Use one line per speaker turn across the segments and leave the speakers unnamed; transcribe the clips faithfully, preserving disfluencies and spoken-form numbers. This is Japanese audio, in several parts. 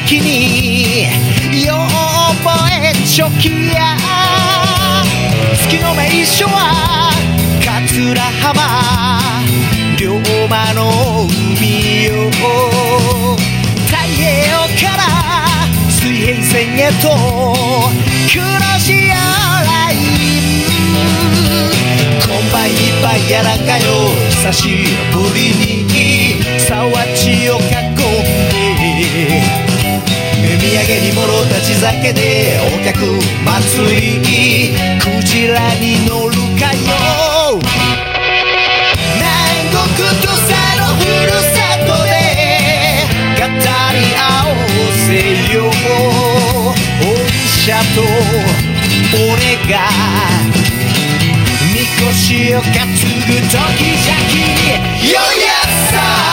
々によう覚えちょきや月の名所は桂浜龍馬の海よ太平洋から水平線へと黒潮ラインコンバインいっぱいやらんかよ久しぶりに沢地を囲んで土産にもろた地酒でお客祭りクジラに乗るかよ南国土佐のふるさとで語り合おうせよお医者と俺がみこしを担ぐ時じゃきよやさ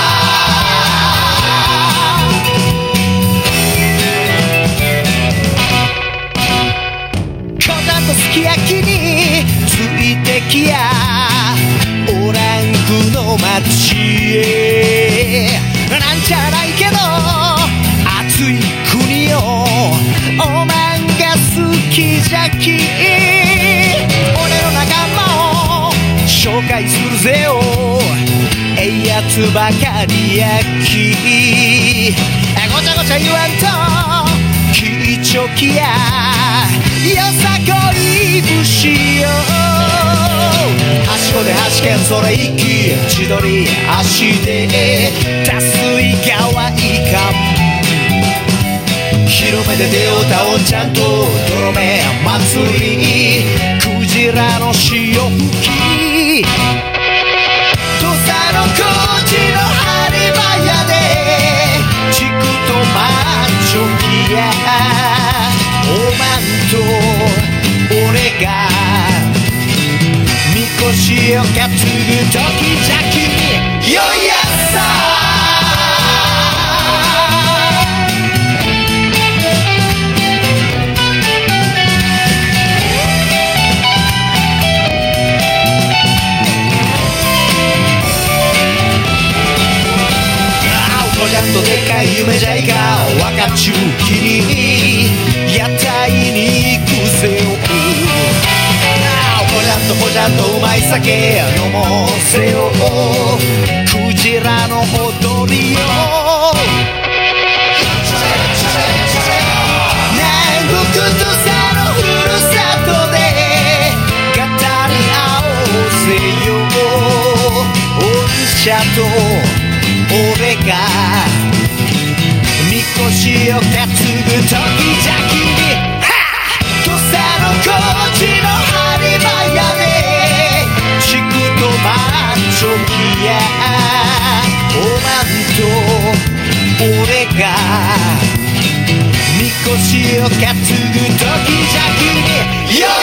すき焼きについてきやオランクの街へなんじゃないけど暑い国よおまんが好きじゃき俺の仲間を紹介するぜよええやつばかりやきごちゃごちゃ言わんと聞いちょきやよさこい節よはしごではしけんそれ一気千鳥足で脱水川いかん広めで出会うたおんちゃんと泥目祭りクジラの潮吹き土佐の高知の播磨屋で地区とマッチョキやおまんと俺がみこしを担ぐ時じゃきよやさおじゃんとでっかい夢じゃいか若ちゅうきに屋台に行くぜよほじゃんとほじゃんとうまい酒飲もうぜよクジラの踊りよ南国土佐のふるさとで語り合おうぜよお医者と俺がみこしを担ぐ時じゃきに土佐の高知の播磨屋で地区とマッチョキやおまんと俺がみこしを担ぐ時じゃきによ